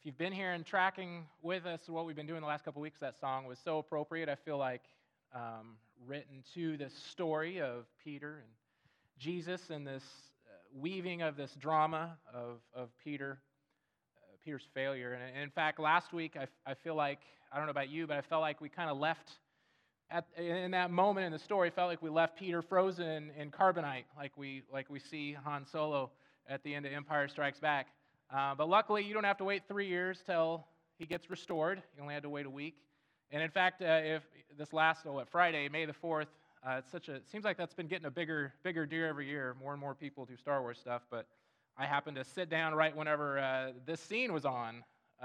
If you've been here and tracking with us, what we've been doing the last couple weeks, that song was so appropriate. I feel like written to this story of Peter and Jesus and this weaving of this drama of Peter's failure. And in fact, last week, I feel like, I don't know about you, but I felt like we kind of left, in that moment in the story, felt like we left Peter frozen in carbonite, like we see Han Solo at the end of Empire Strikes Back. But luckily, you don't have to wait 3 years till he gets restored. You only had to wait a week. And in fact, if this last Friday, May the 4th, it seems like that's been getting a bigger deal every year. More and more people do Star Wars stuff. But I happened to sit down right whenever this scene was on,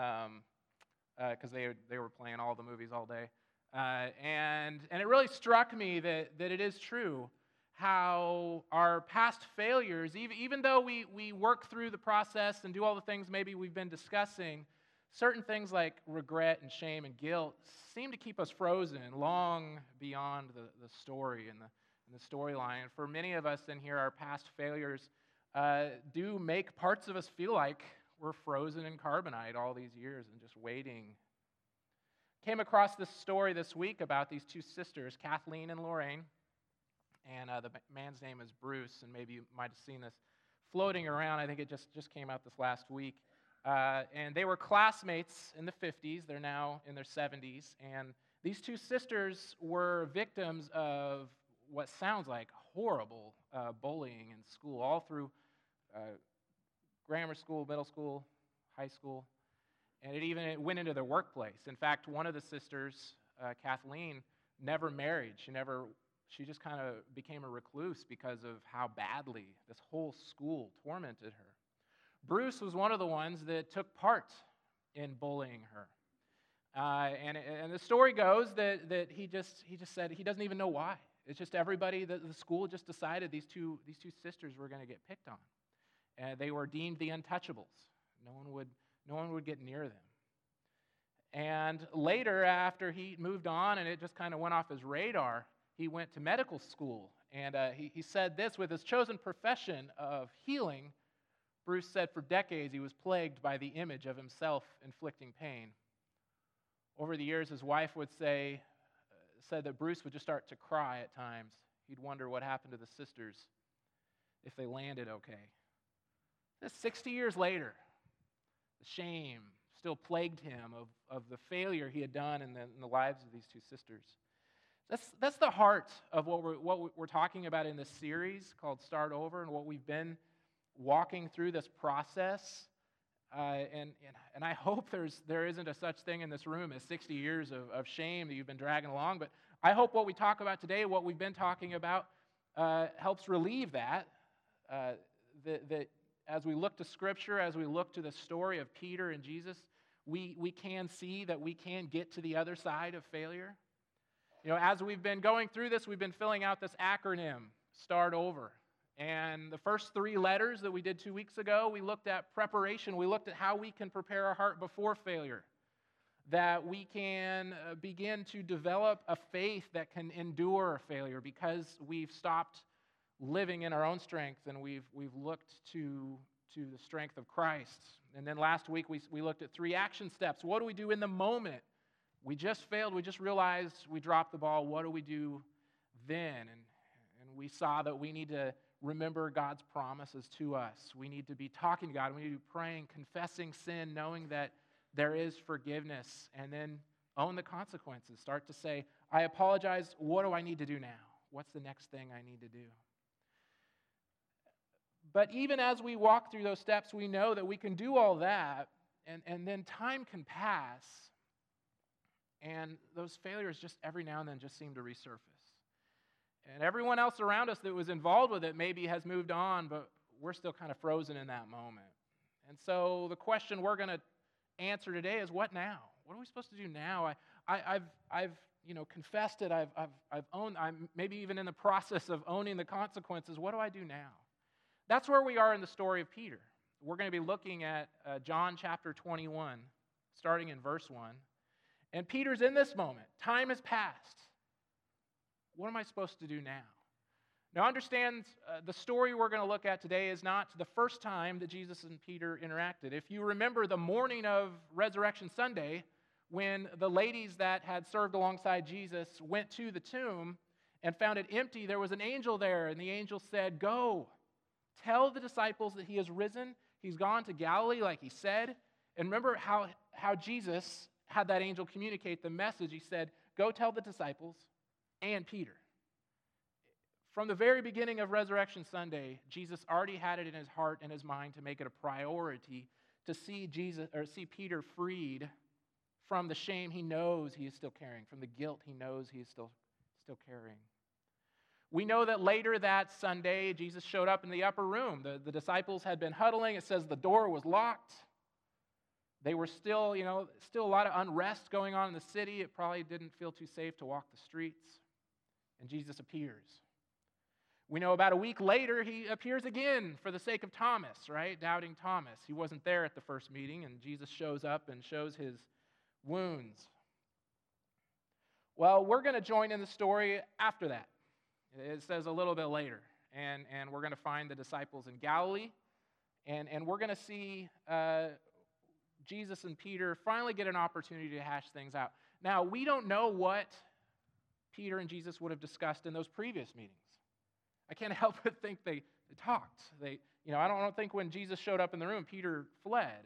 because they were playing all the movies all day, and it really struck me that it is true how our past failures, even though we work through the process and do all the things maybe we've been discussing, certain things like regret and shame and guilt seem to keep us frozen long beyond the story and the storyline. And for many of us in here, our past failures do make parts of us feel like we're frozen in carbonite all these years and just waiting. Came across this story this week about these two sisters, Kathleen and Lorraine. And the man's name is Bruce, and maybe you might have seen this floating around. I think it just came out this last week. And they were classmates in the 50s. They're now in their 70s. And these two sisters were victims of what sounds like horrible bullying in school, all through grammar school, middle school, high school. And it went into their workplace. In fact, one of the sisters, Kathleen, never married. She just kind of became a recluse because of how badly this whole school tormented her. Bruce was one of the ones that took part in bullying her. And the story goes that he just said he doesn't even know why. It's just everybody, the school just decided these two sisters were going to get picked on. And they were deemed the untouchables. No one would get near them. And later, after he moved on and it just kind of went off his radar, he went to medical school, and he said this: with his chosen profession of healing, Bruce said for decades he was plagued by the image of himself inflicting pain. Over the years, his wife said that Bruce would just start to cry at times. He'd wonder what happened to the sisters, if they landed okay. This 60 years later, the shame still plagued him of the failure he had done in the lives of these two sisters. That's the heart of what we're talking about in this series called Start Over, and what we've been walking through this process. And I hope there isn't a such thing in this room as 60 years of shame that you've been dragging along. But I hope what we talk about today, what we've been talking about, helps relieve that. That as we look to Scripture, as we look to the story of Peter and Jesus, we can see that we can get to the other side of failure. You know, as we've been going through this, we've been filling out this acronym, Start Over. And the first 3 letters that we did 2 weeks ago, we looked at preparation. We looked at how we can prepare our heart before failure, that we can begin to develop a faith that can endure failure because we've stopped living in our own strength and we've looked to the strength of Christ. And then last week we looked at 3 action steps. What do we do in the moment? We just failed. We just realized we dropped the ball. What do we do then? And we saw that we need to remember God's promises to us. We need to be talking to God. We need to be praying, confessing sin, knowing that there is forgiveness, and then own the consequences. Start to say, I apologize. What do I need to do now? What's the next thing I need to do? But even as we walk through those steps, we know that we can do all that, and then time can pass. And those failures just every now and then just seem to resurface. And everyone else around us that was involved with it maybe has moved on, but we're still kind of frozen in that moment. And so the question we're going to answer today is, what now? What are we supposed to do now? I've confessed it. I've owned. I'm maybe even in the process of owning the consequences. What do I do now? That's where we are in the story of Peter. We're going to be looking at John chapter 21, starting in verse 1. And Peter's in this moment. Time has passed. What am I supposed to do now? Now, understand the story we're going to look at today is not the first time that Jesus and Peter interacted. If you remember the morning of Resurrection Sunday, when the ladies that had served alongside Jesus went to the tomb and found it empty, there was an angel there, and the angel said, "Go, tell the disciples that he has risen. He's gone to Galilee like he said." And remember how Jesus had that angel communicate the message. He said, "Go tell the disciples and Peter." From the very beginning of Resurrection Sunday, Jesus already had it in his heart and his mind to make it a priority to see Peter freed from the shame he knows he is still carrying, from the guilt he knows he is still carrying. We know that later that Sunday, Jesus showed up in the upper room. The disciples had been huddling. It says the door was locked. They were still a lot of unrest going on in the city. It probably didn't feel too safe to walk the streets. And Jesus appears. We know about a week later, he appears again for the sake of Thomas, right? Doubting Thomas. He wasn't there at the first meeting, and Jesus shows up and shows his wounds. Well, we're going to join in the story after that. It says a little bit later, and we're going to find the disciples in Galilee, and we're going to see Jesus and Peter finally get an opportunity to hash things out. Now, we don't know what Peter and Jesus would have discussed in those previous meetings. I can't help but think they talked. I don't think when Jesus showed up in the room, Peter fled.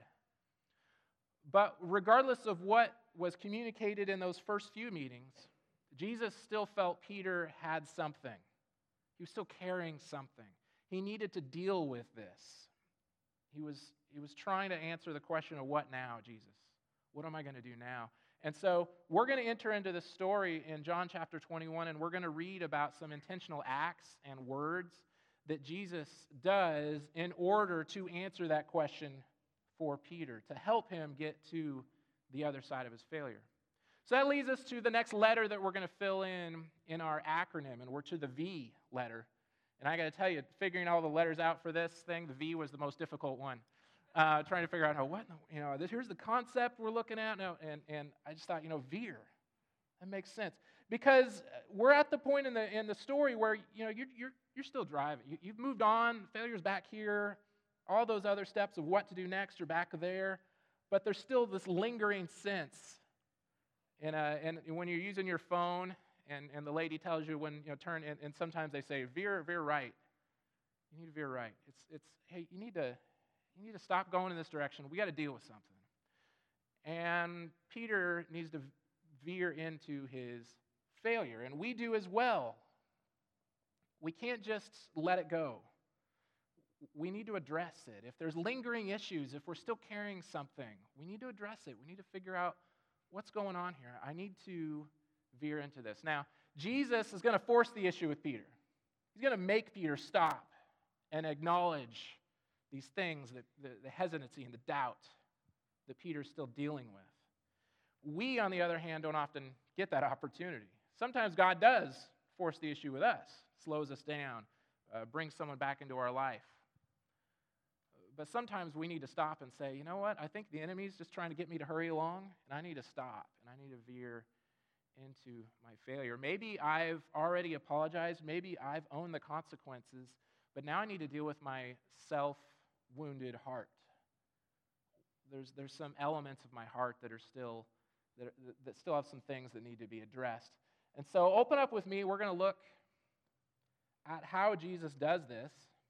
But regardless of what was communicated in those first few meetings, Jesus still felt Peter had something. He was still carrying something. He needed to deal with this. He was trying to answer the question of what now, Jesus? What am I going to do now? And so we're going to enter into this story in John chapter 21, and we're going to read about some intentional acts and words that Jesus does in order to answer that question for Peter, to help him get to the other side of his failure. So that leads us to the next letter that we're going to fill in our acronym, and we're to the V letter. And I got to tell you, figuring all the letters out for this thing, the V was the most difficult one. Trying to figure out here's the concept we're looking at now, and I just thought, veer. That makes sense because we're at the point in the story where you're still driving. You've moved on. Failure's back here. All those other steps of what to do next are back there, but there's still this lingering sense. And when you're using your phone, and the lady tells you when turn, and sometimes they say veer right. You need to veer right. It's hey, you need to stop going in this direction. We got to deal with something. And Peter needs to veer into his failure, and we do as well. We can't just let it go. We need to address it. If there's lingering issues, if we're still carrying something, we need to address it. We need to figure out what's going on here. I need to veer into this. Now, Jesus is going to force the issue with Peter. He's going to make Peter stop and acknowledge these things, the hesitancy and the doubt that Peter's still dealing with. We, on the other hand, don't often get that opportunity. Sometimes God does force the issue with us, slows us down, brings someone back into our life. But sometimes we need to stop and say, you know what, I think the enemy's just trying to get me to hurry along, and I need to stop, and I need to veer into my failure. Maybe I've already apologized, maybe I've owned the consequences, but now I need to deal with my self-wounded heart. There's some elements of my heart that still have some things that need to be addressed. And so open up with me. We're going to look at how Jesus does this.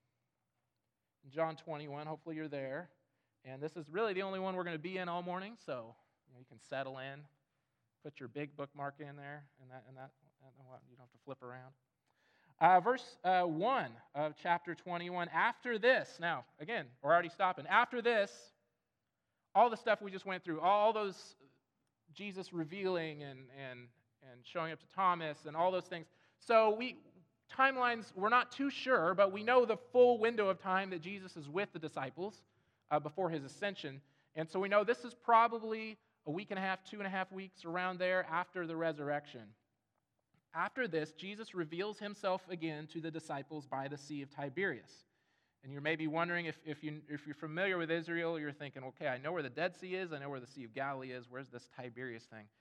In John 21, hopefully you're there. And this is really the only one we're going to be in all morning, so you can settle in, put your big bookmark in there, and that you don't have to flip around. Verse 1 of chapter 21, after this, now, again, we're already stopping. After this, all the stuff we just went through, all those Jesus revealing and showing up to Thomas and all those things. So timelines, we're not too sure, but we know the full window of time that Jesus is with the disciples before his ascension. And so we know this is probably a week and a half, 2.5 weeks, around there after the resurrection. After this, Jesus reveals himself again to the disciples by the Sea of Tiberias. And you're maybe wondering if you're familiar with Israel, you're thinking, okay, I know where the Dead Sea is, I know where the Sea of Galilee is, where's this Tiberias thing?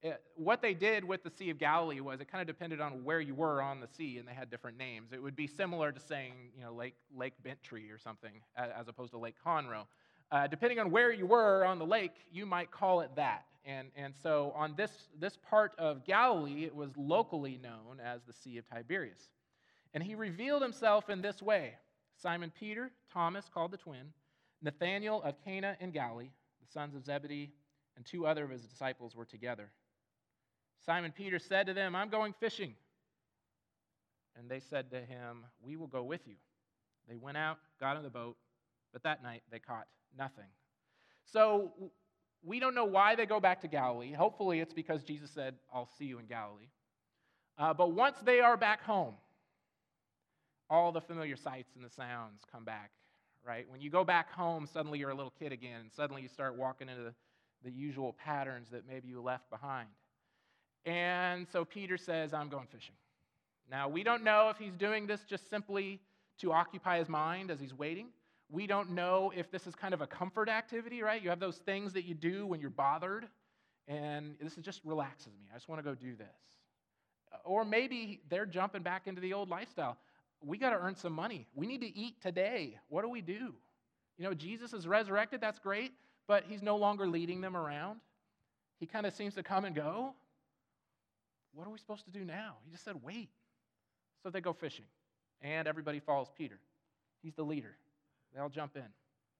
What they did with the Sea of Galilee was it kind of depended on where you were on the sea, and they had different names. It would be similar to saying, Lake Bentry or something, as opposed to Lake Conroe. Depending on where you were on the lake, you might call it that. And so on this part of Galilee, it was locally known as the Sea of Tiberias. And he revealed himself in this way. Simon Peter, Thomas, called the twin, Nathanael of Cana in Galilee, the sons of Zebedee, and 2 other of his disciples were together. Simon Peter said to them, "I'm going fishing." And they said to him, "We will go with you." They went out, got in the boat, but that night they caught nothing. So we don't know why they go back to Galilee. Hopefully it's because Jesus said, "I'll see you in Galilee." But once they are back home, all the familiar sights and the sounds come back, right? When you go back home, suddenly you're a little kid again, and suddenly you start walking into the usual patterns that maybe you left behind. And so Peter says, "I'm going fishing." Now, we don't know if he's doing this just simply to occupy his mind as he's waiting. We don't know if this is kind of a comfort activity, right? You have those things that you do when you're bothered, and this just relaxes me. I just want to go do this. Or maybe they're jumping back into the old lifestyle. We got to earn some money. We need to eat today. What do? Jesus is resurrected. That's great, but he's no longer leading them around. He kind of seems to come and go. What are we supposed to do now? He just said, wait. So they go fishing, and everybody follows Peter. He's the leader. They all jump in.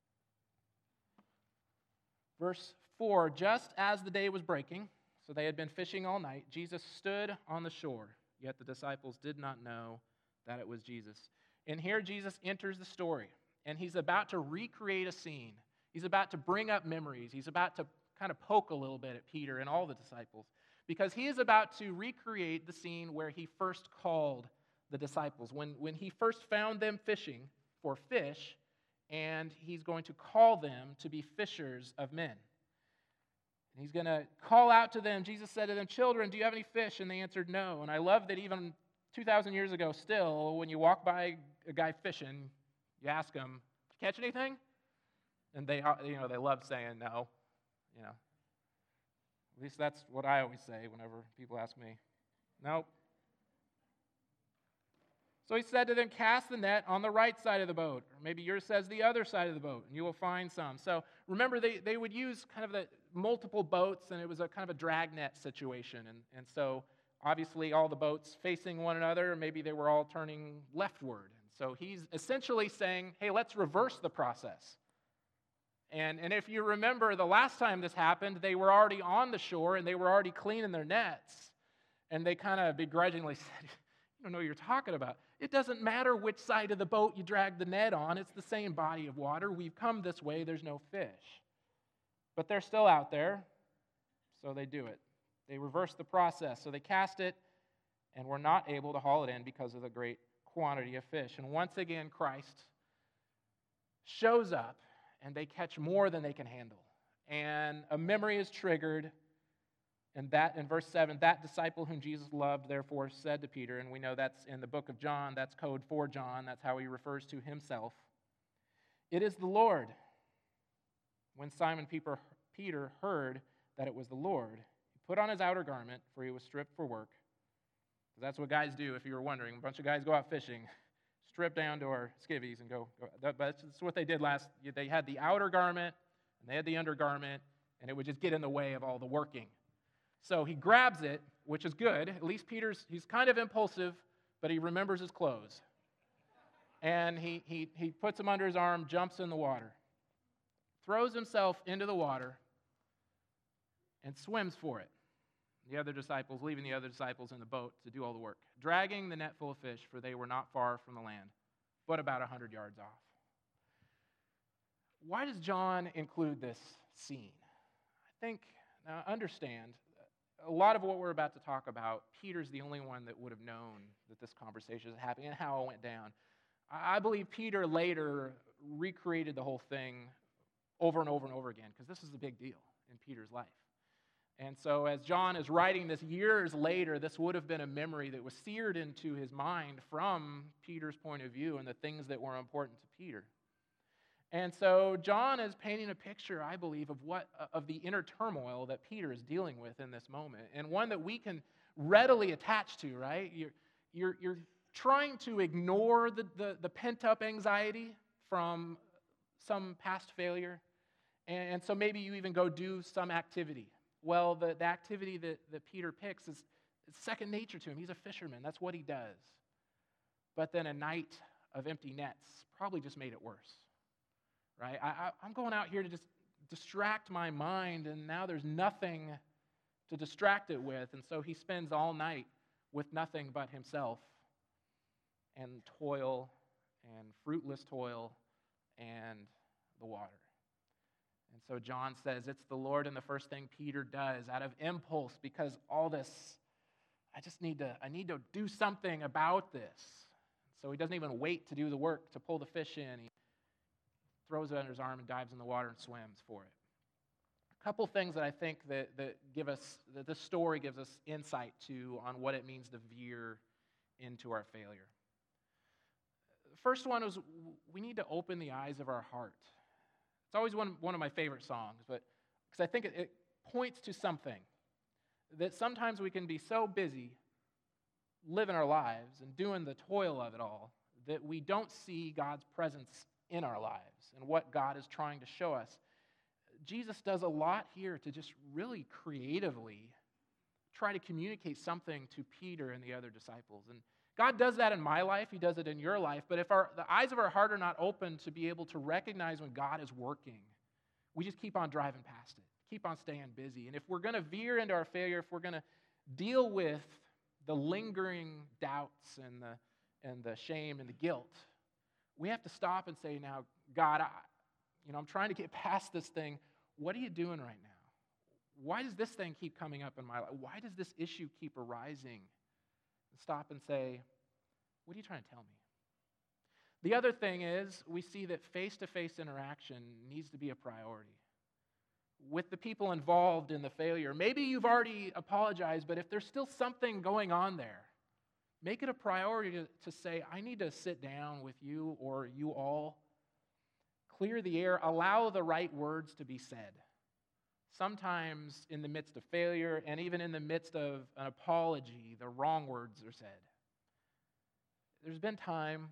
Verse 4, just as the day was breaking, so they had been fishing all night, Jesus stood on the shore, yet the disciples did not know that it was Jesus. And here Jesus enters the story, and he's about to recreate a scene. He's about to bring up memories. He's about to kind of poke a little bit at Peter and all the disciples, because he is about to recreate the scene where he first called the disciples, when he first found them fishing for fish, and he's going to call them to be fishers of men. And he's going to call out to them. Jesus said to them, "Children, do you have any fish?" And they answered no. And I love that even 2,000 years ago still, when you walk by a guy fishing, you ask him, "Did you catch anything?" And they love saying no. At least that's what I always say whenever people ask me. Nope. So he said to them, "Cast the net on the right side of the boat." Or maybe yours says the other side of the boat, and you will find some. So remember, they would use kind of the multiple boats, and it was a kind of a dragnet situation. And so obviously all the boats facing one another, maybe they were all turning leftward. And so he's essentially saying, hey, let's reverse the process. And if you remember the last time this happened, they were already on the shore, and they were already cleaning their nets. And they kind of begrudgingly said, "You don't know what you're talking about. It doesn't matter which side of the boat you drag the net on. It's the same body of water. We've come this way. There's no fish." But they're still out there, so they do it. They reverse the process. So they cast it, and were not able to haul it in because of the great quantity of fish. And once again, Christ shows up, and they catch more than they can handle. And a memory is triggered. And that, in verse 7, that disciple whom Jesus loved, therefore, said to Peter, and we know that's in the book of John, that's code for John, that's how he refers to himself, "It is the Lord." When Simon Peter heard that it was the Lord, he put on his outer garment, for he was stripped for work. That's what guys do, if you were wondering. A bunch of guys go out fishing, strip down to our skivvies and go. That's what they did last. They had the outer garment, and they had the undergarment, and it would just get in the way of all the working. So he grabs it, which is good. At least he's kind of impulsive, but he remembers his clothes. And he puts them under his arm, jumps in the water, throws himself into the water, and swims for it. Leaving the other disciples in the boat to do all the work, dragging the net full of fish, for they were not far from the land, but about 100 yards off. Why does John include this scene? Now understand, a lot of what we're about to talk about, Peter's the only one that would have known that this conversation is happening and how it went down. I believe Peter later recreated the whole thing over and over and over again, because this is a big deal in Peter's life. And so as John is writing this years later, this would have been a memory that was seared into his mind from Peter's point of view and the things that were important to Peter. And so John is painting a picture, I believe, of the inner turmoil that Peter is dealing with in this moment, and one that we can readily attach to, right? You're trying to ignore the pent-up anxiety from some past failure, and so maybe you even go do some activity. Well, the activity that Peter picks is second nature to him. He's a fisherman. That's what he does. But then a night of empty nets probably just made it worse. Right? I'm going out here to just distract my mind, and now there's nothing to distract it with. And so he spends all night with nothing but himself and toil and fruitless toil and the water. And so John says it's the Lord, and the first thing Peter does out of impulse, because all this, I need to do something about this. So he doesn't even wait to do the work to pull the fish in. He throws it under his arm and dives in the water and swims for it. A couple things that I think that this story gives us insight to on what it means to veer into our failure. The first one is we need to open the eyes of our heart. It's always one of my favorite songs, but because I think it points to something that sometimes we can be so busy living our lives and doing the toil of it all that we don't see God's presence in our lives and what God is trying to show us. Jesus does a lot here to just really creatively try to communicate something to Peter and the other disciples. And God does that in my life. He does it in your life. But if the eyes of our heart are not open to be able to recognize when God is working, we just keep on driving past it, keep on staying busy. And if we're going to veer into our failure, if we're going to deal with the lingering doubts and the shame and the guilt, we have to stop and say, now, God, I'm trying to get past this thing. What are you doing right now? Why does this thing keep coming up in my life? Why does this issue keep arising? Stop and say, what are you trying to tell me? The other thing is we see that face-to-face interaction needs to be a priority with the people involved in the failure. Maybe you've already apologized, but if there's still something going on there, make it a priority to say, I need to sit down with you or you all, clear the air, allow the right words to be said. Sometimes in the midst of failure and even in the midst of an apology, the wrong words are said. There's been time,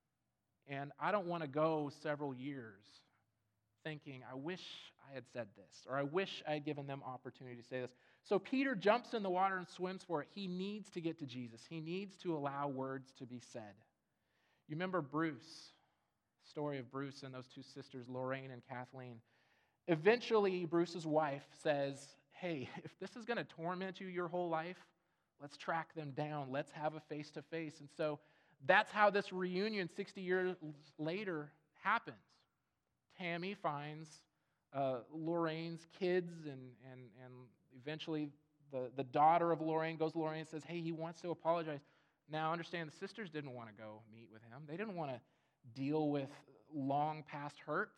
and I don't want to go several years thinking, I wish I had said this, or I wish I had given them opportunity to say this. So Peter jumps in the water and swims for it. He needs to get to Jesus. He needs to allow words to be said. You remember Bruce, the story of Bruce and those two sisters, Lorraine and Kathleen. Eventually, Bruce's wife says, hey, if this is going to torment you your whole life, let's track them down. Let's have a face-to-face. And so that's how this reunion 60 years later happens. Tammy finds Lorraine's kids, and eventually the daughter of Lorraine goes to Lorraine and says, hey, he wants to apologize. Now, understand, the sisters didn't want to go meet with him. They didn't want to deal with long past hurts.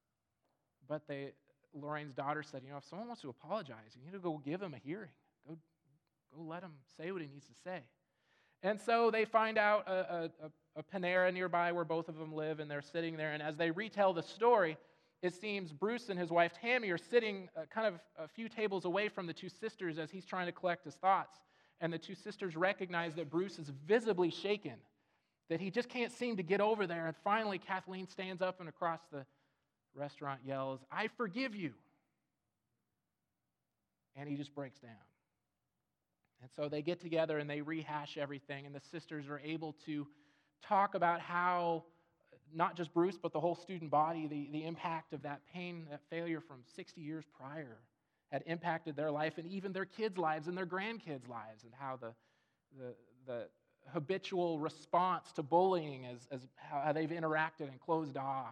But Lorraine's daughter said, if someone wants to apologize, you need to go give him a hearing. Go let him say what he needs to say. And so they find out a Panera nearby where both of them live, and they're sitting there. And as they retell the story, it seems Bruce and his wife Tammy are sitting kind of a few tables away from the two sisters as he's trying to collect his thoughts. And the two sisters recognize that Bruce is visibly shaken, that he just can't seem to get over there. And finally, Kathleen stands up and across the restaurant yells, I forgive you. And he just breaks down. And so they get together and they rehash everything, and the sisters are able to talk about how not just Bruce, but the whole student body, the impact of that pain, that failure from 60 years prior had impacted their life and even their kids' lives and their grandkids' lives, and how the habitual response to bullying as how they've interacted and closed off.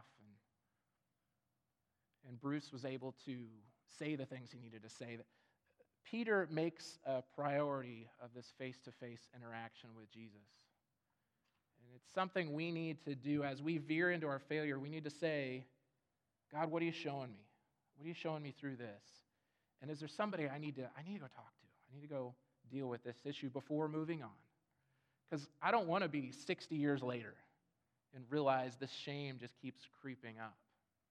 And Bruce was able to say the things he needed to say. Peter makes a priority of this face-to-face interaction with Jesus. And it's something we need to do as we veer into our failure. We need to say, God, what are you showing me? What are you showing me through this? And is there somebody I need to go talk to? I need to go deal with this issue before moving on. Because I don't want to be 60 years later and realize this shame just keeps creeping up.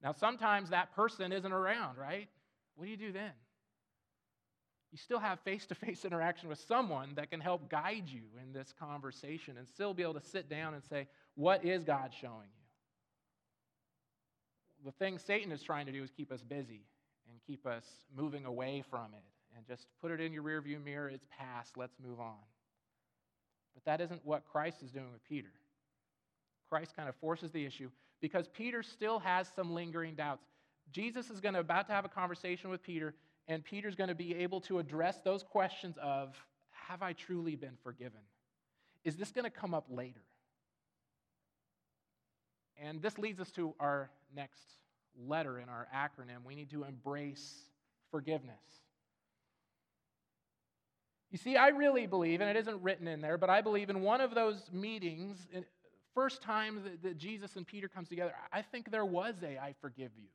Now, sometimes that person isn't around, right? What do you do then? You still have face-to-face interaction with someone that can help guide you in this conversation and still be able to sit down and say, what is God showing you? The thing Satan is trying to do is keep us busy and keep us moving away from it and just put it in your rearview mirror. It's past. Let's move on. But that isn't what Christ is doing with Peter. Christ kind of forces the issue because Peter still has some lingering doubts. Jesus is about to have a conversation with Peter, and Peter's going to be able to address those questions of, have I truly been forgiven? Is this going to come up later? And this leads us to our next letter in our acronym. We need to embrace forgiveness. You see, I really believe, and it isn't written in there, but I believe in one of those meetings, first time that Jesus and Peter comes together, I think there was a I forgive you.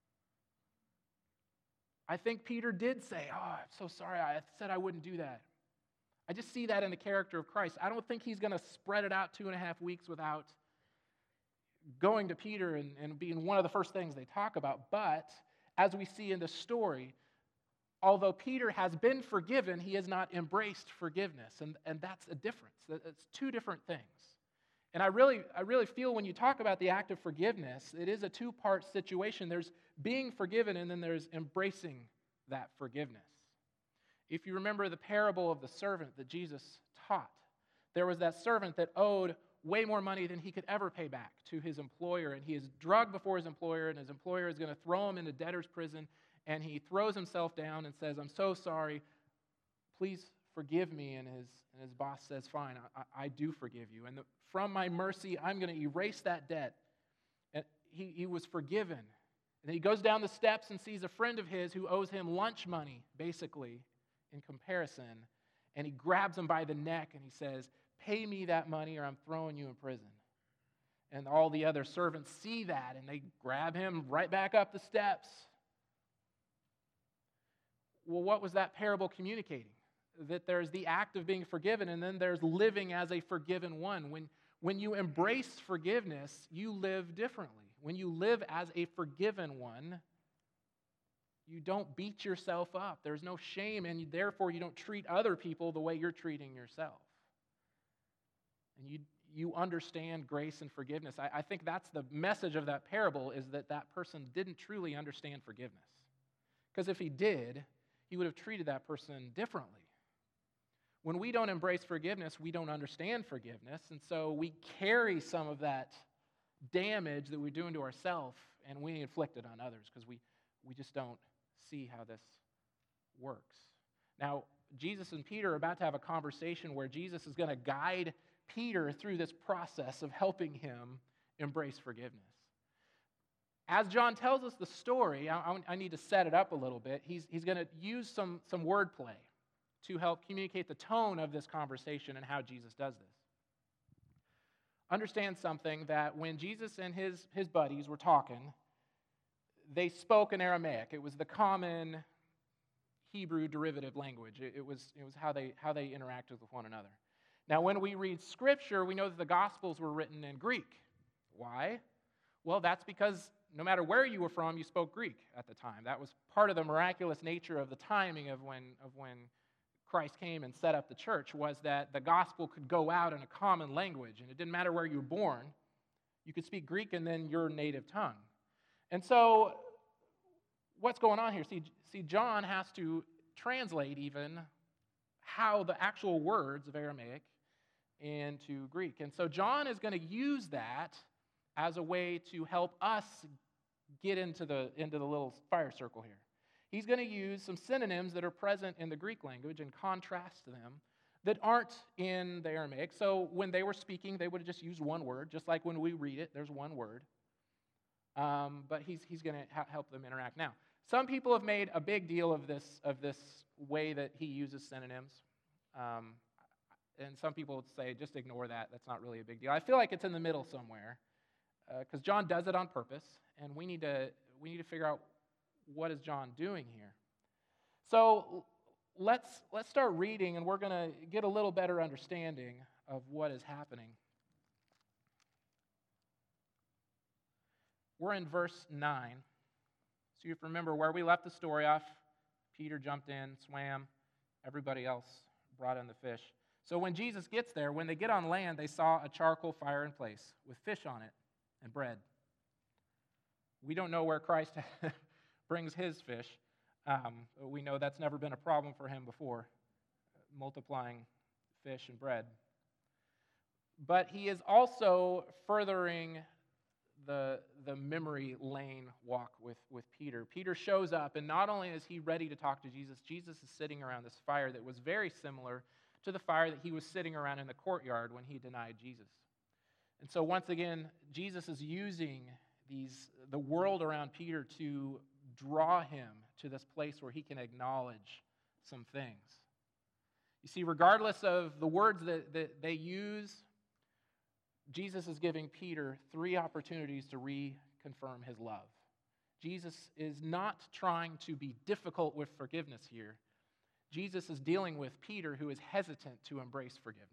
I think Peter did say, oh, I'm so sorry, I said I wouldn't do that. I just see that in the character of Christ. I don't think he's going to spread it out 2.5 weeks without going to Peter and being one of the first things they talk about. But as we see in the story, although Peter has been forgiven, he has not embraced forgiveness. And that's a difference. It's two different things. And I really feel when you talk about the act of forgiveness, it is a two-part situation. There's being forgiven, and then there's embracing that forgiveness. If you remember the parable of the servant that Jesus taught, there was that servant that owed way more money than he could ever pay back to his employer, and he is drugged before his employer, and his employer is going to throw him into debtor's prison, and he throws himself down and says, I'm so sorry, please forgive me, and his boss says, fine, I do forgive you, and from my mercy, I'm going to erase that debt. And he was forgiven. And then he goes down the steps and sees a friend of his who owes him lunch money, basically, in comparison, and he grabs him by the neck and he says, pay me that money or I'm throwing you in prison. And all the other servants see that, and they grab him right back up the steps. Well, what was that parable communicating? That there's the act of being forgiven, and then there's living as a forgiven one. When you embrace forgiveness, you live differently. When you live as a forgiven one, you don't beat yourself up. There's no shame, and therefore you don't treat other people the way you're treating yourself. And you understand grace and forgiveness. I think that's the message of that parable, is that person didn't truly understand forgiveness. Because if he did, he would have treated that person differently. When we don't embrace forgiveness, we don't understand forgiveness, and so we carry some of that damage that we're doing to ourselves, and we inflict it on others because we just don't see how this works. Now, Jesus and Peter are about to have a conversation where Jesus is going to guide Peter through this process of helping him embrace forgiveness. As John tells us the story, I need to set it up a little bit. He's going to use some wordplay to help communicate the tone of this conversation and how Jesus does this. Understand something, that when Jesus and his buddies were talking, they spoke in Aramaic. It was the common Hebrew derivative language. It was how they interacted with one another. Now, when we read Scripture, we know that the Gospels were written in Greek. Why? Well, that's because no matter where you were from, you spoke Greek at the time. That was part of the miraculous nature of the timing of when Christ came and set up the church, was that the gospel could go out in a common language, and it didn't matter where you were born. You could speak Greek and then your native tongue. And so what's going on here? See, John has to translate even how the actual words of Aramaic into Greek. And so John is going to use that as a way to help us get into the little fire circle here. He's going to use some synonyms that are present in the Greek language and contrast them that aren't in the Aramaic. So when they were speaking, they would have just used one word, just like when we read it, there's one word. But he's going to help them interact. Now, some people have made a big deal of this way that he uses synonyms. And some people would say, just ignore that. That's not really a big deal. I feel like it's in the middle somewhere, because John does it on purpose, and we need to figure out, what is John doing here? So let's start reading, and we're going to get a little better understanding of what is happening. We're in verse 9. So you remember where we left the story off. Peter jumped in, swam. Everybody else brought in the fish. So when Jesus gets there, when they get on land, they saw a charcoal fire in place with fish on it and bread. We don't know where Christ brings his fish. We know that's never been a problem for him before, multiplying fish and bread. But he is also furthering the memory lane walk with Peter. Peter shows up, and not only is he ready to talk to Jesus, Jesus is sitting around this fire that was very similar to the fire that he was sitting around in the courtyard when he denied Jesus. And so once again, Jesus is using the world around Peter to draw him to this place where he can acknowledge some things. You see, regardless of the words that they use, Jesus is giving Peter 3 opportunities to reconfirm his love. Jesus is not trying to be difficult with forgiveness here. Jesus is dealing with Peter, who is hesitant to embrace forgiveness.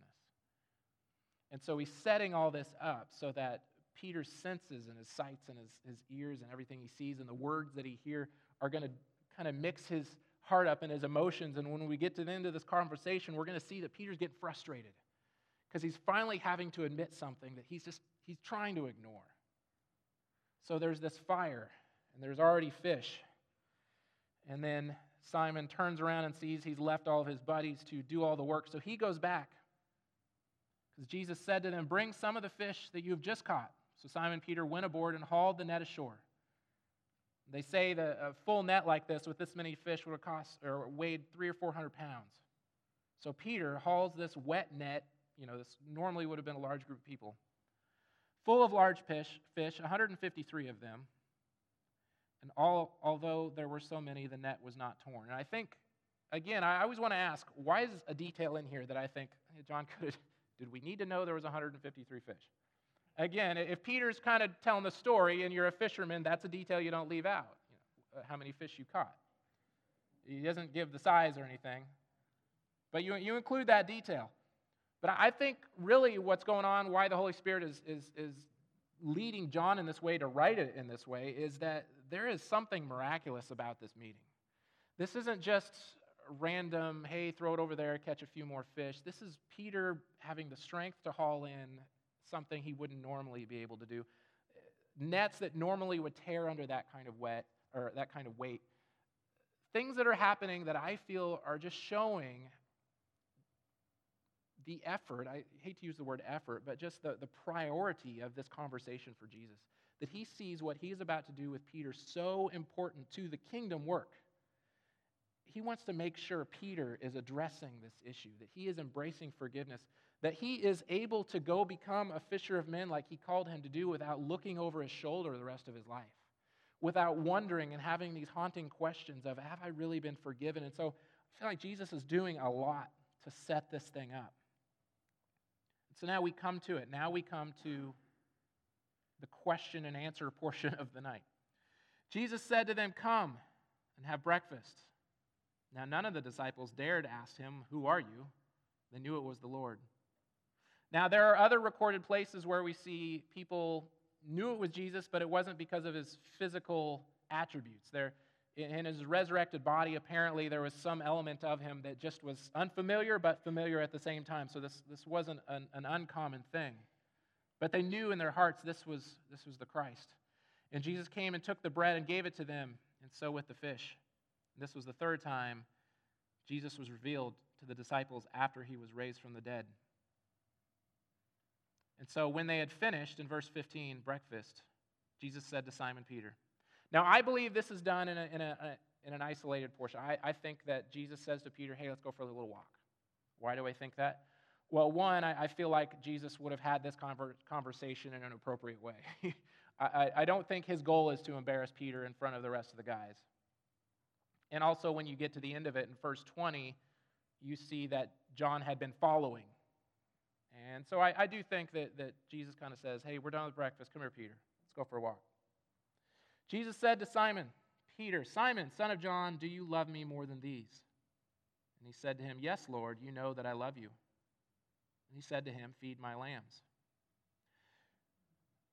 And so he's setting all this up so that Peter's senses and his sights and his ears and everything he sees and the words that he hears are going to kind of mix his heart up and his emotions. And when we get to the end of this conversation, we're going to see that Peter's getting frustrated because he's finally having to admit something that he's trying to ignore. So there's this fire, and there's already fish. And then Simon turns around and sees he's left all of his buddies to do all the work. So he goes back, because Jesus said to them, "Bring some of the fish that you have just caught." So Simon Peter went aboard and hauled the net ashore. They say that a full net like this with this many fish would have cost or weighed 300 or 400 pounds. So Peter hauls this wet net. This normally would have been a large group of people, full of large fish, 153 of them. And although there were so many, the net was not torn. And I think, again, I always want to ask, why is a detail in here that I think, hey, John did we need to know there was 153 fish? Again, if Peter's kind of telling the story and you're a fisherman, that's a detail you don't leave out, how many fish you caught. He doesn't give the size or anything, but you include that detail. But I think really what's going on, why the Holy Spirit is leading John in this way to write it in this way, is that there is something miraculous about this meeting. This isn't just random, hey, throw it over there, catch a few more fish. This is Peter having the strength to haul in something he wouldn't normally be able to do. Nets that normally would tear under that kind of weight. Things that are happening that I feel are just showing the effort, I hate to use the word effort, but just the priority of this conversation for Jesus. That he sees what he is about to do with Peter so important to the kingdom work. He wants to make sure Peter is addressing this issue, that he is embracing forgiveness, that he is able to go become a fisher of men like he called him to do without looking over his shoulder the rest of his life, without wondering and having these haunting questions of, have I really been forgiven? And so I feel like Jesus is doing a lot to set this thing up. So now we come to it. Now we come to the question and answer portion of the night. Jesus said to them, "Come and have breakfast." Now none of the disciples dared ask him, "Who are you?" They knew it was the Lord. Now there are other recorded places where we see people knew it was Jesus, but it wasn't because of his physical attributes. In his resurrected body, apparently there was some element of him that just was unfamiliar but familiar at the same time. So this wasn't an uncommon thing. But they knew in their hearts this was the Christ. And Jesus came and took the bread and gave it to them, and so with the fish. This was the third time Jesus was revealed to the disciples after he was raised from the dead. And so when they had finished, in verse 15, breakfast, Jesus said to Simon Peter. Now, I believe this is done in an isolated portion. I think that Jesus says to Peter, hey, let's go for a little walk. Why do I think that? Well, one, I feel like Jesus would have had this conversation in an appropriate way. I don't think his goal is to embarrass Peter in front of the rest of the guys. And also, when you get to the end of it, in verse 20, you see that John had been following. And so I do think that Jesus kind of says, hey, we're done with breakfast. Come here, Peter. Let's go for a walk. Jesus said to Simon Peter, "Simon, son of John, do you love me more than these?" And he said to him, "Yes, Lord, you know that I love you." And he said to him, "Feed my lambs."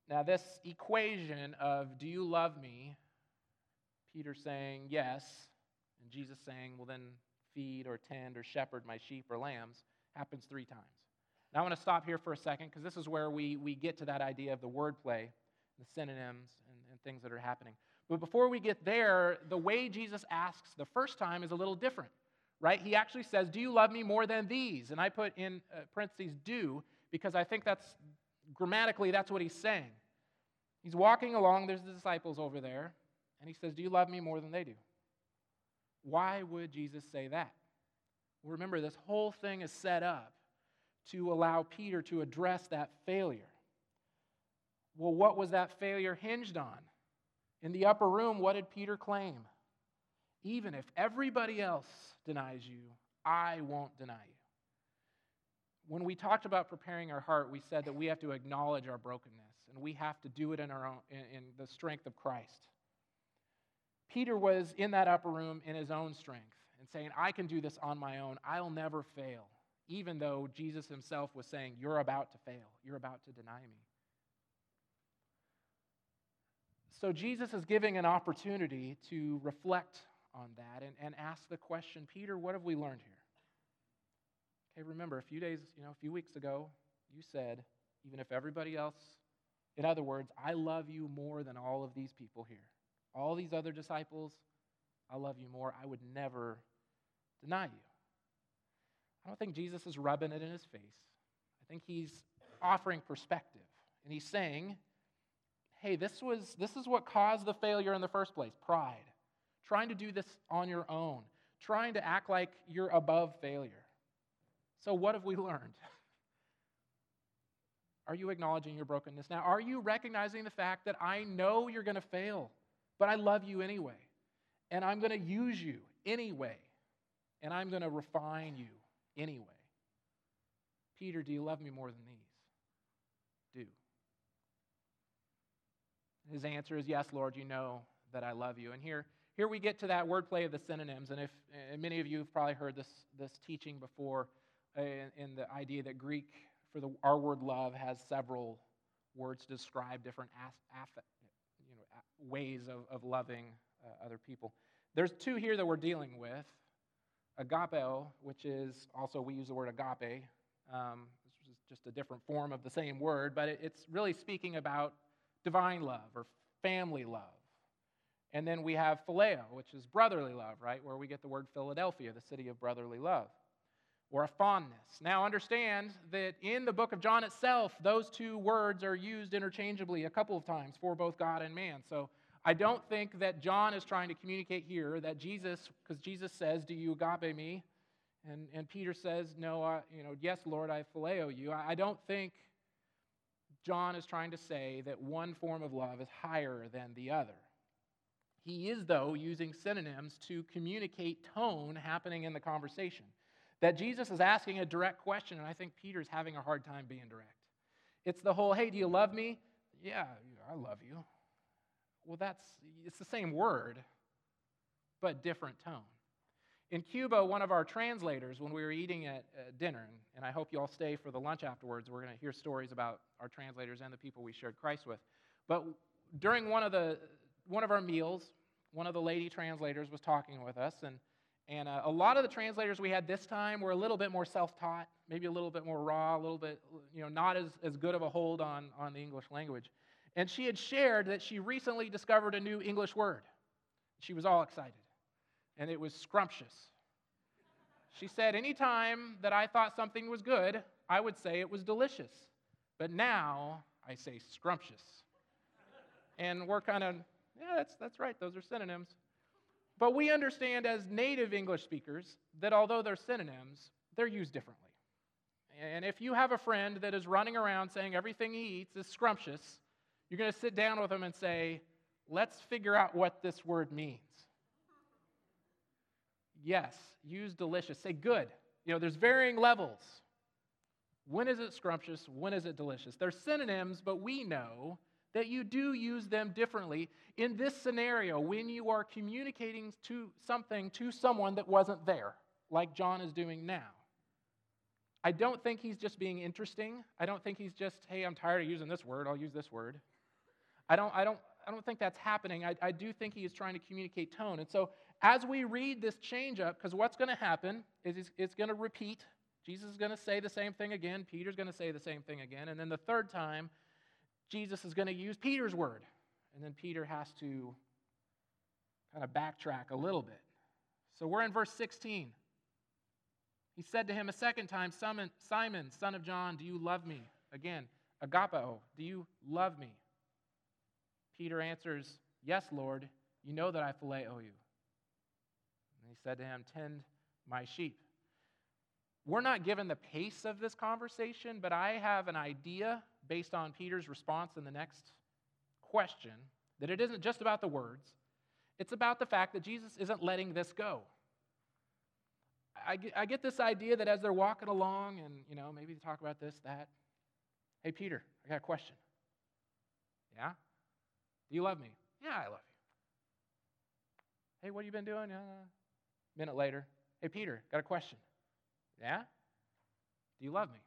Now, this equation of, do you love me? Peter saying yes, and Jesus saying, well, then feed or tend or shepherd my sheep or lambs, happens 3 times. Now, I want to stop here for a second because this is where we get to that idea of the wordplay, the synonyms, and things that are happening. But before we get there, the way Jesus asks the first time is a little different, right? He actually says, do you love me more than these? And I put in parentheses, do, because I think that's, grammatically, that's what he's saying. He's walking along, there's the disciples over there, and he says, do you love me more than they do? Why would Jesus say that? Well, remember, this whole thing is set up to allow Peter to address that failure. Well, what was that failure hinged on? In the upper room, what did Peter claim? Even if everybody else denies you, I won't deny you. When we talked about preparing our heart, we said that we have to acknowledge our brokenness, and we have to do it in our own, in the strength of Christ. Peter was in that upper room in his own strength and saying, I can do this on my own. I'll never fail. Even though Jesus himself was saying, you're about to fail. You're about to deny me. So Jesus is giving an opportunity to reflect on that and ask the question, Peter, what have we learned here? Okay, remember, a few weeks ago, you said, even if everybody else, in other words, I love you more than all of these people here. All these other disciples, I love you more. I would never deny you. I don't think Jesus is rubbing it in his face. I think he's offering perspective. And he's saying, hey, this is what caused the failure in the first place, pride. Trying to do this on your own. Trying to act like you're above failure. So what have we learned? Are you acknowledging your brokenness now? Are you recognizing the fact that I know you're going to fail, but I love you anyway, and I'm going to use you anyway, and I'm going to refine you anyway? Peter, do you love me more than these? Do. His answer is, yes, Lord, you know that I love you. And here we get to that wordplay of the synonyms, and many of you have probably heard this teaching before in the idea that Greek, for our word love, has several words to describe different ways of loving other people. There's 2 here that we're dealing with. Agapeo, which is also, we use the word agape, which is just a different form of the same word, but it's really speaking about divine love or family love. And then we have phileo, which is brotherly love, right, where we get the word Philadelphia, the city of brotherly love, or a fondness. Now understand that in the book of John itself, those 2 words are used interchangeably a couple of times for both God and man. So I don't think that John is trying to communicate here that Jesus, because Jesus says, do you agape me? And Peter says, no, yes, Lord, I phileo you. I don't think John is trying to say that one form of love is higher than the other. He is, though, using synonyms to communicate tone happening in the conversation. That Jesus is asking a direct question, and I think Peter's having a hard time being direct. It's the whole, hey, do you love me? Yeah, I love you. Well, it's the same word, but different tone. In Cuba, one of our translators, when we were eating at dinner, and I hope you all stay for the lunch afterwards, we're going to hear stories about our translators and the people we shared Christ with. But during one of our meals, one of the lady translators was talking with us, and a lot of the translators we had this time were a little bit more self-taught, maybe a little bit more raw, a little bit, not as good of a hold on the English language. And she had shared that she recently discovered a new English word. She was all excited, and it was scrumptious. She said, anytime that I thought something was good, I would say it was delicious. But now I say scrumptious. And we're kind of, yeah, that's right, those are synonyms. But we understand as native English speakers that although they're synonyms, they're used differently. And if you have a friend that is running around saying everything he eats is scrumptious, you're going to sit down with them and say, let's figure out what this word means. Yes, use delicious. Say good. There's varying levels. When is it scrumptious? When is it delicious? They're synonyms, but we know that you do use them differently in this scenario when you are communicating something to someone that wasn't there, like John is doing now. I don't think he's just being interesting. I don't think he's just, hey, I'm tired of using this word, I'll use this word. I don't think that's happening. I do think he is trying to communicate tone. And so as we read this change up, because what's going to happen is it's going to repeat. Jesus is going to say the same thing again. Peter's going to say the same thing again. And then the third time, Jesus is going to use Peter's word. And then Peter has to kind of backtrack a little bit. So we're in verse 16. He said to him a second time, Simon, son of John, do you love me? Again, agapao, do you love me? Peter answers, yes, Lord, you know that I phileo you. And he said to him, tend my sheep. We're not given the pace of this conversation, but I have an idea based on Peter's response in the next question that it isn't just about the words. It's about the fact that Jesus isn't letting this go. I get this idea that as they're walking along and, maybe they talk about this, that. Hey, Peter, I got a question. Yeah? Do you love me? Yeah, I love you. Hey, what have you been doing? Minute later. Hey, Peter, got a question. Yeah? Do you love me?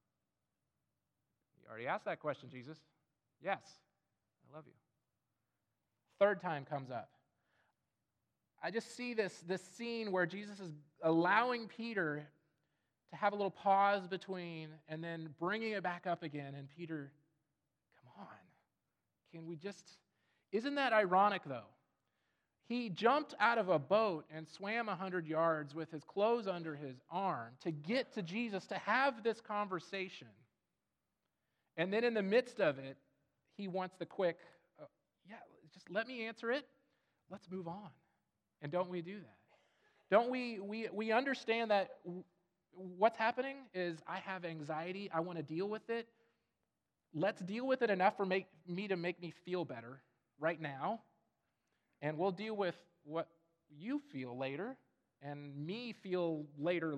You already asked that question, Jesus. Yes, I love you. Third time comes up. I just see this scene where Jesus is allowing Peter to have a little pause between and then bringing it back up again. And Peter, come on. Can we just... Isn't that ironic, though? He jumped out of a boat and swam 100 yards with his clothes under his arm to get to Jesus, to have this conversation. And then in the midst of it, he wants the quick, just let me answer it. Let's move on. And don't we do that? Don't we understand that what's happening is I have anxiety. I want to deal with it. Let's deal with it enough for me to make me feel better right now. And we'll deal with what you feel later and me feel later.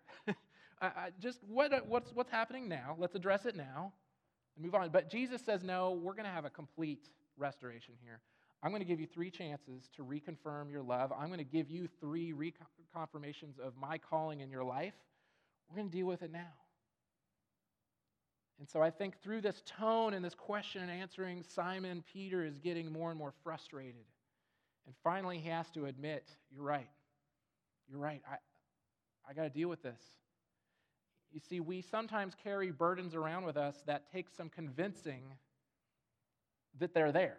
What's happening now? Let's address it now and move on. But Jesus says, no, we're going to have a complete restoration here. I'm going to give you 3 chances to reconfirm your love. I'm going to give you 3 reconfirmations of my calling in your life. We're going to deal with it now. And so I think through this tone and this question and answering, Simon Peter is getting more and more frustrated. And finally, he has to admit, you're right. You're right. I got to deal with this. You see, we sometimes carry burdens around with us that take some convincing that they're there.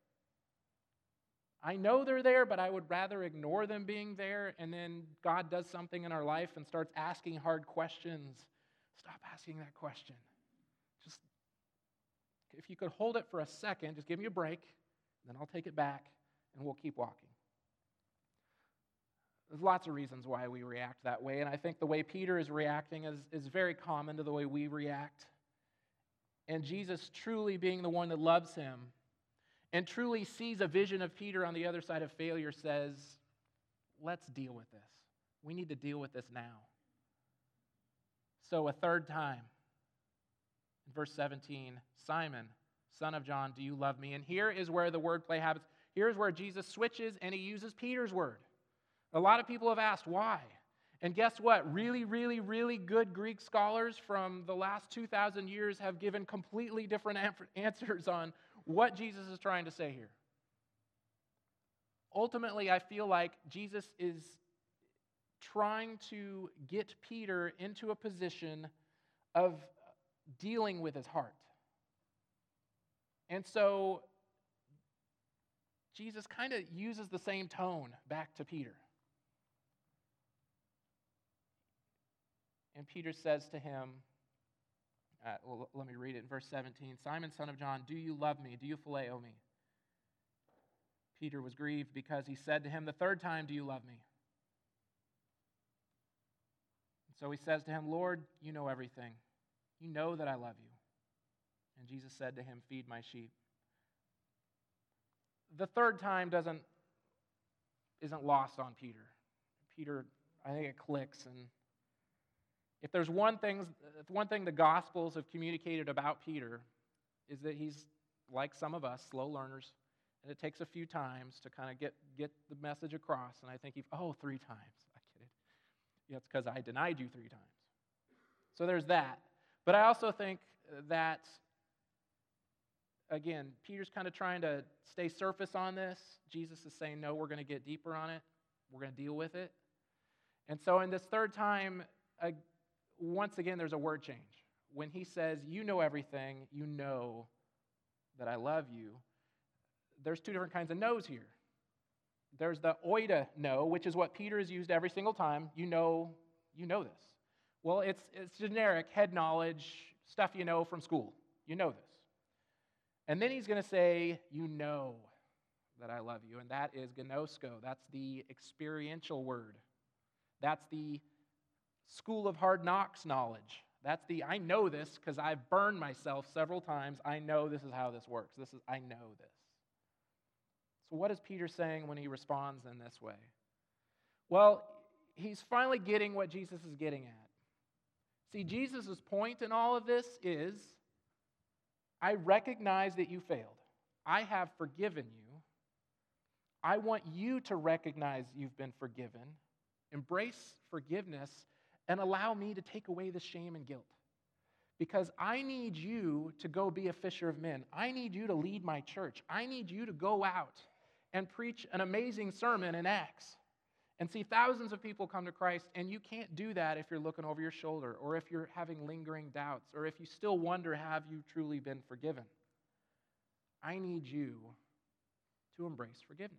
I know they're there, but I would rather ignore them being there, and then God does something in our life and starts asking hard questions. Stop asking that question. Just, if you could hold it for a second, just give me a break, then I'll take it back, and we'll keep walking. There's lots of reasons why we react that way, and I think the way Peter is reacting is very common to the way we react. And Jesus, truly being the one that loves him, and truly sees a vision of Peter on the other side of failure, says, let's deal with this. We need to deal with this now. So a third time, in verse 17, Simon, son of John, do you love me? And here is where the wordplay happens. Here's where Jesus switches and he uses Peter's word. A lot of people have asked why. And guess what? Really, really, really good Greek scholars from the last 2,000 years have given completely different answers on what Jesus is trying to say here. Ultimately, I feel like Jesus is trying to get Peter into a position of dealing with his heart. And so Jesus kind of uses the same tone back to Peter. And Peter says to him, let me read it in verse 17. Simon, son of John, do you love me? Do you phileo me? Peter was grieved because he said to him the third time, do you love me? And so he says to him, Lord, you know everything. You know that I love you. And Jesus said to him, feed my sheep. The third time isn't lost on Peter. Peter, I think it clicks. And if there's one thing the Gospels have communicated about Peter is that he's like some of us, slow learners, and it takes a few times to kind of get the message across. And I think 3 times. I get it. Yeah, it's because I denied you 3 times. So there's that. But I also think that again, Peter's kind of trying to stay surface on this. Jesus is saying, no, we're going to get deeper on it. We're going to deal with it. And so in this third time, once again, there's a word change. When he says, you know everything, you know that I love you, there's two different kinds of knows here. There's the oida know, which is what Peter has used every single time. You know this. Well, it's generic head knowledge, stuff you know from school. You know this. And then he's going to say, you know that I love you, and that is gnosko. That's the experiential word. That's the school of hard knocks knowledge. That's the I know this because I've burned myself several times. I know this is how this works. I know this. So what is Peter saying when he responds in this way? Well, he's finally getting what Jesus is getting at. See, Jesus' point in all of this is, I recognize that you failed. I have forgiven you. I want you to recognize you've been forgiven, embrace forgiveness, and allow me to take away the shame and guilt. Because I need you to go be a fisher of men. I need you to lead my church. I need you to go out and preach an amazing sermon in Acts and see thousands of people come to Christ, and you can't do that if you're looking over your shoulder or if you're having lingering doubts or if you still wonder, have you truly been forgiven? I need you to embrace forgiveness.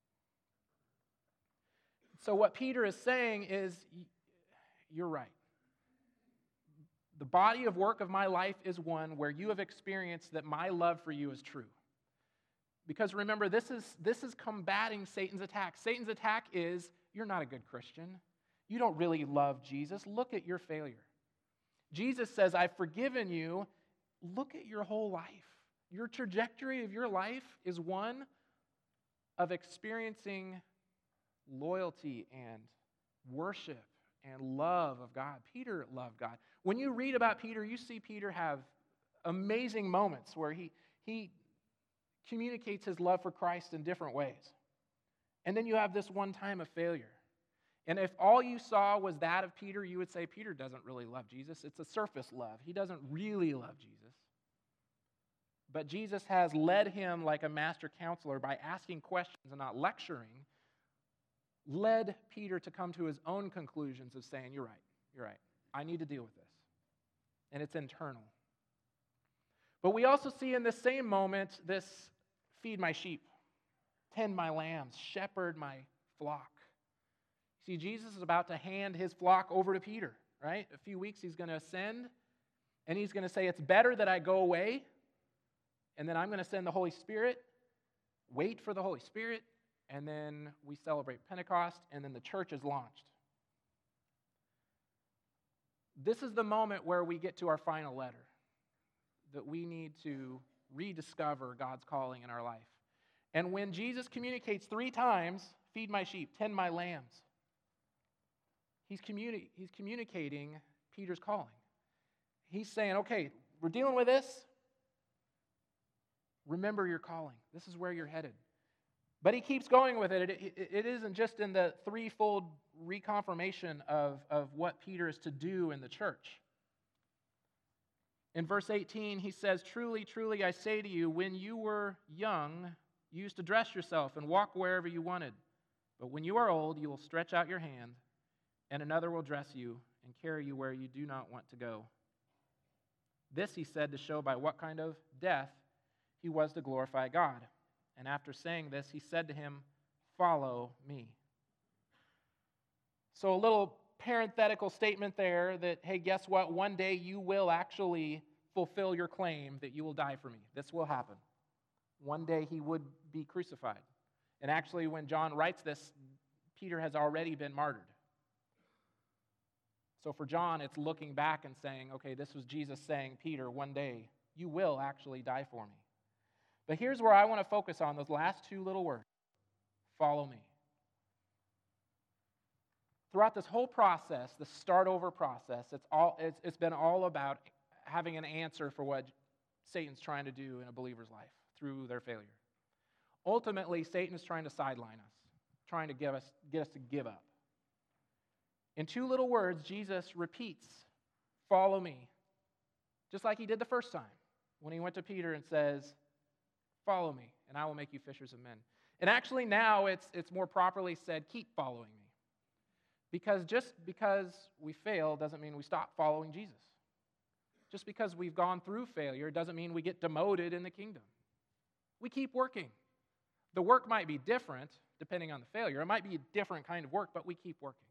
So what Peter is saying is, you're right. The body of work of my life is one where you have experienced that my love for you is true. Because remember, this is combating Satan's attack. Satan's attack is, you're not a good Christian. You don't really love Jesus. Look at your failure. Jesus says, I've forgiven you. Look at your whole life. Your trajectory of your life is one of experiencing loyalty and worship and love of God. Peter loved God. When you read about Peter, you see Peter have amazing moments where he communicates his love for Christ in different ways. And then you have this one time of failure. And if all you saw was that of Peter, you would say Peter doesn't really love Jesus. It's a surface love. He doesn't really love Jesus. But Jesus has led him like a master counselor by asking questions and not lecturing, led Peter to come to his own conclusions of saying, you're right. I need to deal with this. And it's internal. But we also see in this same moment this feed my sheep, tend my lambs, shepherd my flock. See, Jesus is about to hand his flock over to Peter, right? A few weeks he's going to ascend, and he's going to say, it's better that I go away, and then I'm going to send the Holy Spirit. Wait for the Holy Spirit, and then we celebrate Pentecost, and then the church is launched. This is the moment where we get to our final letter, that we need to rediscover God's calling in our life. And when Jesus communicates 3 times, feed my sheep, tend my lambs, he's communicating Peter's calling. He's saying, okay, we're dealing with this. Remember your calling. This is where you're headed. But he keeps going with it. It isn't just in the threefold reconfirmation of what Peter is to do in the church. In verse 18, he says, truly, truly, I say to you, when you were young, you used to dress yourself and walk wherever you wanted. But when you are old, you will stretch out your hand, and another will dress you and carry you where you do not want to go. This he said to show by what kind of death he was to glorify God. And after saying this, he said to him, follow me. So a little parenthetical statement there that, hey, guess what? One day you will actually fulfill your claim that you will die for me. This will happen. One day he would be crucified. And actually, when John writes this, Peter has already been martyred. So for John, it's looking back and saying, okay, this was Jesus saying, Peter, one day you will actually die for me. But here's where I want to focus on those last 2 little words. Follow me. Throughout this whole process, the start over process, it's been all about having an answer for what Satan's trying to do in a believer's life through their failure. Ultimately, Satan is trying to sideline us, trying to get us to give up. In 2 little words, Jesus repeats, follow me, just like he did the first time when he went to Peter and says, Follow me, and I will make you fishers of men. And actually now it's more properly said, keep following me. Because just because we fail doesn't mean we stop following Jesus. Just because we've gone through failure doesn't mean we get demoted in the kingdom. We keep working. The work might be different depending on the failure. It might be a different kind of work, but we keep working.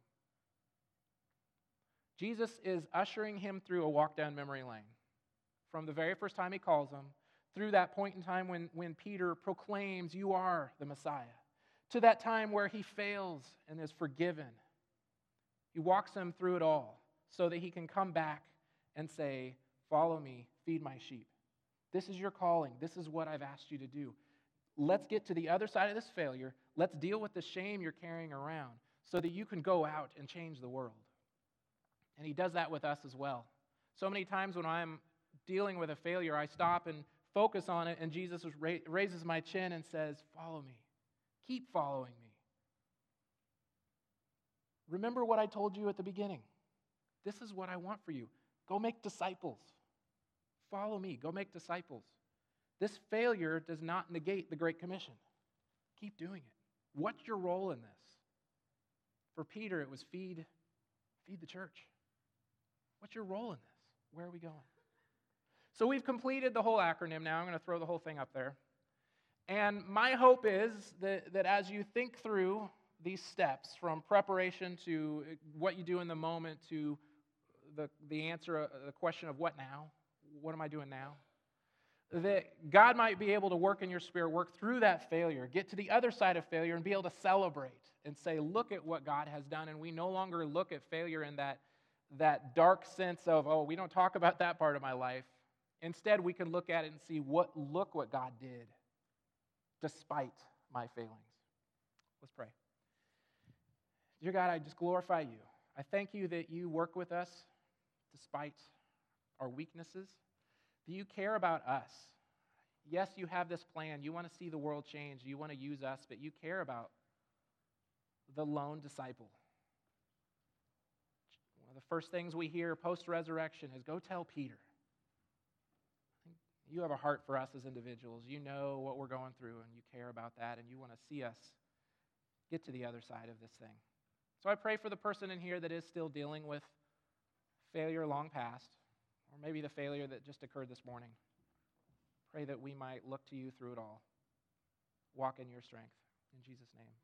Jesus is ushering him through a walk down memory lane. From the very first time he calls him, through that point in time when Peter proclaims, you are the Messiah, to that time where he fails and is forgiven. He walks him through it all so that he can come back and say, follow me, feed my sheep. This is your calling. This is what I've asked you to do. Let's get to the other side of this failure. Let's deal with the shame you're carrying around so that you can go out and change the world. And he does that with us as well. So many times when I'm dealing with a failure, I stop and focus on it, and Jesus raises my chin and says, follow me. Keep following me. Remember what I told you at the beginning. This is what I want for you. Go make disciples. Follow me. Go make disciples. This failure does not negate the Great Commission. Keep doing it. What's your role in this? For Peter, it was feed the church. What's your role in this? Where are we going? So we've completed the whole acronym now. I'm going to throw the whole thing up there. And my hope is that as you think through these steps, from preparation to what you do in the moment to the answer, the question of what now? What am I doing now? That God might be able to work in your spirit, work through that failure, get to the other side of failure and be able to celebrate and say, look at what God has done. And we no longer look at failure in that dark sense of, oh, we don't talk about that part of my life. Instead, we can look at it and see, look what God did despite my failings. Let's pray. Dear God, I just glorify you. I thank you that you work with us despite our weaknesses, that you care about us. Yes, you have this plan. You want to see the world change. You want to use us, but you care about the lone disciple. One of the first things we hear post-resurrection is, go tell Peter. You have a heart for us as individuals. You know what we're going through, and you care about that, and you want to see us get to the other side of this thing. So I pray for the person in here that is still dealing with failure long past, or maybe the failure that just occurred this morning. Pray that we might look to you through it all. Walk in your strength. In Jesus' name.